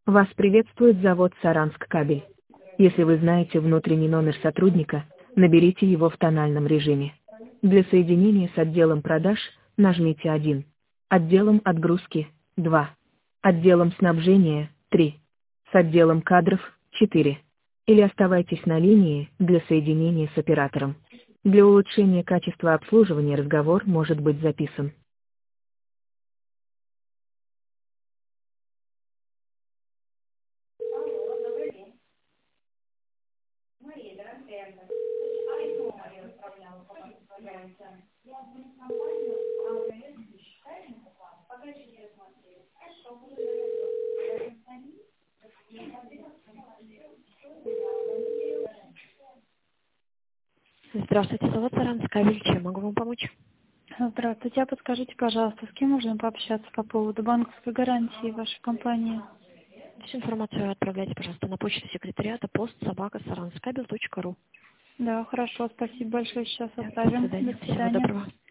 Вас приветствует завод «Саранск-Кабель». Если вы знаете внутренний номер сотрудника, наберите его в тональном режиме. Для соединения с отделом продаж нажмите 1. Отделом отгрузки – 2. Отделом снабжения – 3. С отделом кадров – 4. Или оставайтесь на линии для соединения с оператором. Для улучшения качества обслуживания разговор может быть записан. Здравствуйте, завод «Саранск-Кабель». Чем могу вам помочь? Здравствуйте. А подскажите, пожалуйста, с кем можно пообщаться по поводу банковской гарантии вашей компании? Всю информацию отправляйте, пожалуйста, на почту секретариата post@saranskabel.ru. Да, хорошо. Спасибо большое. Сейчас До оставим. свидания. До Всего свидания. доброго.